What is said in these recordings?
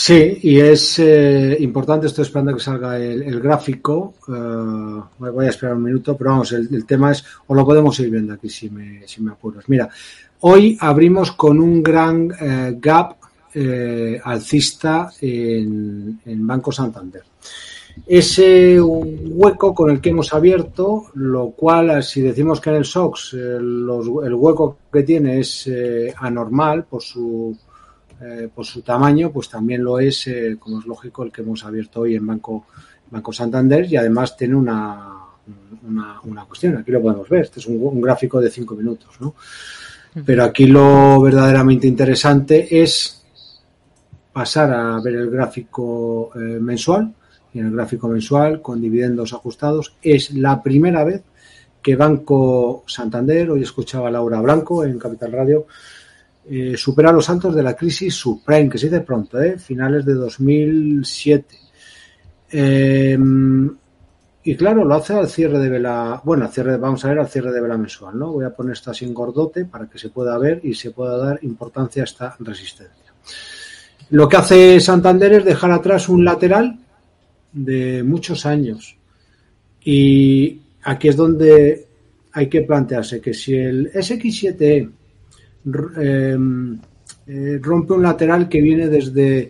Sí, y es importante, estoy esperando a que salga el gráfico, voy a esperar un minuto, pero vamos, el tema es, o lo podemos ir viendo aquí si me apuras. Mira, hoy abrimos con un gran gap alcista en Banco Santander. Ese hueco con el que hemos abierto, lo cual, si decimos que en el SOX el hueco que tiene es anormal por su tamaño, pues también lo es, como es lógico, el que hemos abierto hoy en Banco Santander, y además tiene una cuestión, aquí lo podemos ver, este es un gráfico de 5 minutos, ¿no? Pero aquí lo verdaderamente interesante es pasar a ver el gráfico mensual, y en el gráfico mensual, con dividendos ajustados, es la primera vez que Banco Santander, hoy escuchaba a Laura Blanco en Capital Radio, supera los altos de la crisis subprime, que se dice pronto, finales de 2007. Y claro, lo hace al cierre de vela, vamos a ver al cierre de vela mensual, ¿no? Voy a poner esto así en gordote para que se pueda ver y se pueda dar importancia a esta resistencia. Lo que hace Santander es dejar atrás un lateral de muchos años, y aquí es donde hay que plantearse que si el SX7E rompe un lateral que viene desde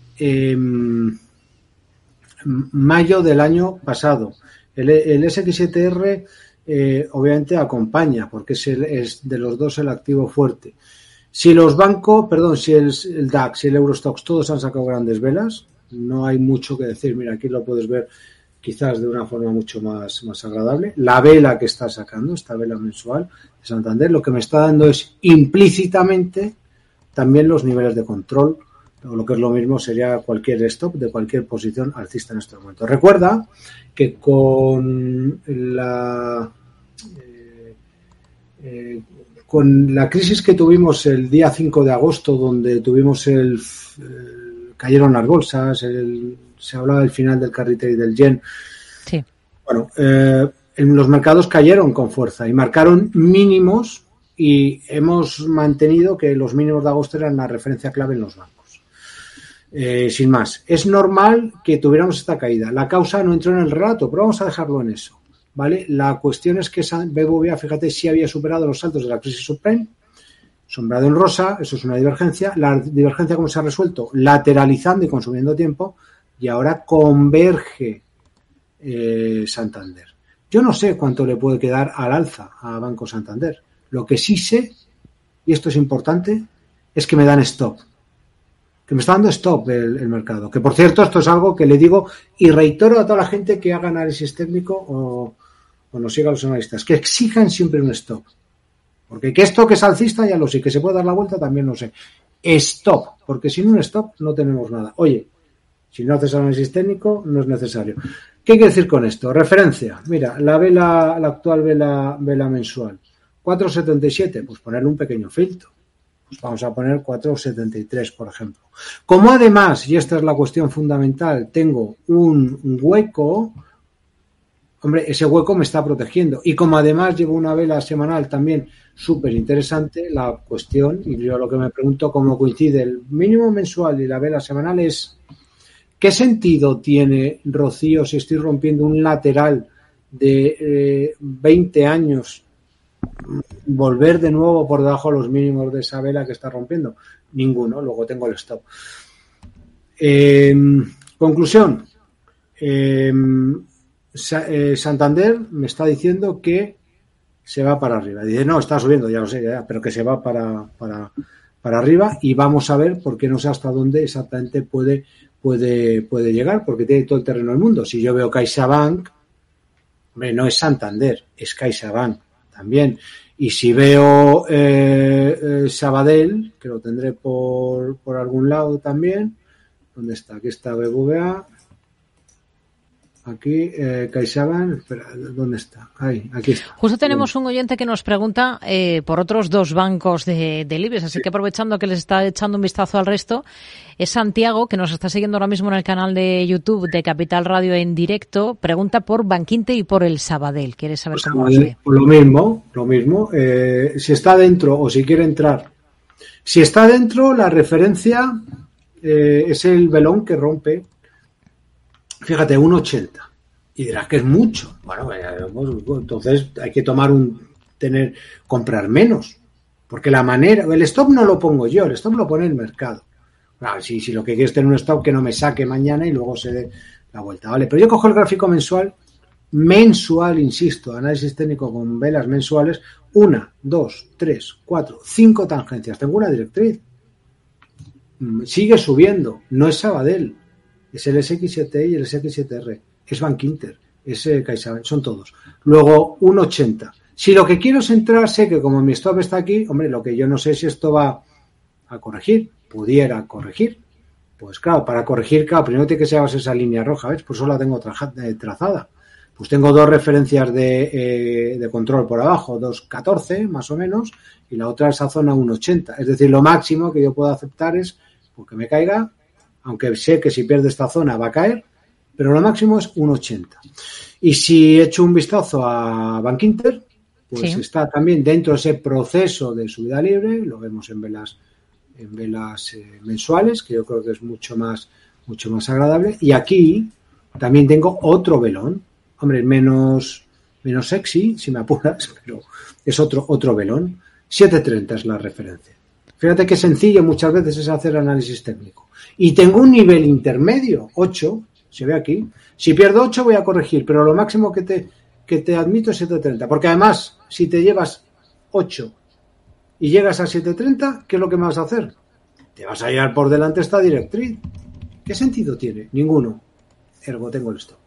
mayo del año pasado, el SX7R obviamente acompaña porque es de los dos el activo fuerte. Si los bancos, si el DAX y el Eurostoxx todos han sacado grandes velas, no hay mucho que decir. Mira, aquí lo puedes ver quizás de una forma mucho más agradable. La vela que está sacando, esta vela mensual de Santander, lo que me está dando es implícitamente también los niveles de control, o lo que es lo mismo sería cualquier stop de cualquier posición alcista en este momento. Recuerda que con la crisis que tuvimos el día 5 de agosto, donde tuvimos cayeron las bolsas, se hablaba del final del carry trade del yen. Sí. Bueno, los mercados cayeron con fuerza y marcaron mínimos, y hemos mantenido que los mínimos de agosto eran la referencia clave en los bancos. Sin más, es normal que tuviéramos esta caída. La causa no entró en el relato, pero vamos a dejarlo en eso, ¿vale? La cuestión es que BBVA, fíjate, sí había superado los saltos de la crisis subprime, sombrado en rosa, eso es una divergencia. La divergencia, ¿cómo se ha resuelto? Lateralizando y consumiendo tiempo, y ahora converge Santander. Yo no sé cuánto le puede quedar al alza a Banco Santander. Lo que sí sé, y esto es importante, es que me dan stop. Que me está dando stop el mercado. Que, por cierto, esto es algo que le digo y reitero a toda la gente que haga análisis técnico o nos siga a los analistas, que exijan siempre un stop. Porque que esto que es alcista ya lo sé, que se puede dar la vuelta también lo sé. Stop, porque sin un stop no tenemos nada. Oye, si no haces análisis técnico, no es necesario. ¿Qué quiere decir con esto? Referencia. Mira, la actual vela mensual. 4,77, pues ponerle un pequeño filtro. Pues vamos a poner 4,73, por ejemplo. Como además, y esta es la cuestión fundamental, tengo un hueco, hombre, ese hueco me está protegiendo. Y como además llevo una vela semanal también súper interesante, la cuestión, y yo lo que me pregunto, cómo coincide el mínimo mensual y la vela semanal, es ¿qué sentido tiene, Rocío, si estoy rompiendo un lateral de 20 años, volver de nuevo por debajo de los mínimos de esa vela que está rompiendo? Ninguno, luego tengo el stop. Conclusión. Santander me está diciendo que se va para arriba. Dice, no, está subiendo, ya lo sé, pero que se va para arriba, y vamos a ver, porque no sé hasta dónde exactamente puede llegar, porque tiene todo el terreno del mundo. Si yo veo CaixaBank, hombre, no es Santander, es CaixaBank también. Y si veo Sabadell, que lo tendré por algún lado también, ¿dónde está? Aquí está BBVA. Aquí, CaixaBank, espera, ¿dónde está? Ahí, aquí está. Justo tenemos un oyente que nos pregunta por otros dos bancos del IBEX, así que aprovechando que les está echando un vistazo al resto, es Santiago, que nos está siguiendo ahora mismo en el canal de YouTube de Capital Radio en directo, pregunta por Bankinter y por el Sabadell. ¿Quieres saber cómo lo ve? Lo mismo. Si está dentro o si quiere entrar. Si está dentro, la referencia es el velón que rompe, fíjate, 1,80. Y dirás que es mucho. Bueno, entonces hay que comprar menos. Porque el stop no lo pongo yo, el stop lo pone el mercado. Claro, si lo que quiero es tener un stop que no me saque mañana y luego se dé la vuelta, ¿vale? Pero yo cojo el gráfico mensual, insisto, análisis técnico con velas mensuales, 1, 2, 3, 4, 5 tangencias. Tengo una directriz. Sigue subiendo, no es Sabadell, es el SX7i y el SX7R, es Bank Inter, es CaixaBank, son todos. Luego 1,80. Si lo que quiero es entrar, sé que como mi stop está aquí, hombre, lo que yo no sé si esto va a corregir, pudiera corregir. Pues claro, para corregir, primero tiene que ser esa línea roja, ¿ves? Por eso la tengo trazada. Pues tengo 2 referencias de control por abajo, 2,14 más o menos, y la otra esa zona 1,80. Es decir, lo máximo que yo puedo aceptar es porque me caiga, aunque sé que si pierde esta zona va a caer, pero lo máximo es 1,80. Y si echo un vistazo a Bank Inter, pues sí, está también dentro de ese proceso de subida libre, lo vemos en velas mensuales, que yo creo que es mucho más agradable. Y aquí también tengo otro velón, hombre, menos sexy, si me apuras, pero es otro velón. 7,30 es la referencia. Fíjate qué sencillo muchas veces es hacer análisis técnico. Y tengo un nivel intermedio, 8, se ve aquí. Si pierdo 8 voy a corregir, pero lo máximo que te admito es 7,30. Porque además, si te llevas 8 y llegas a 7,30, ¿qué es lo que me vas a hacer? Te vas a llevar por delante esta directriz. ¿Qué sentido tiene? Ninguno. Ergo tengo el stop.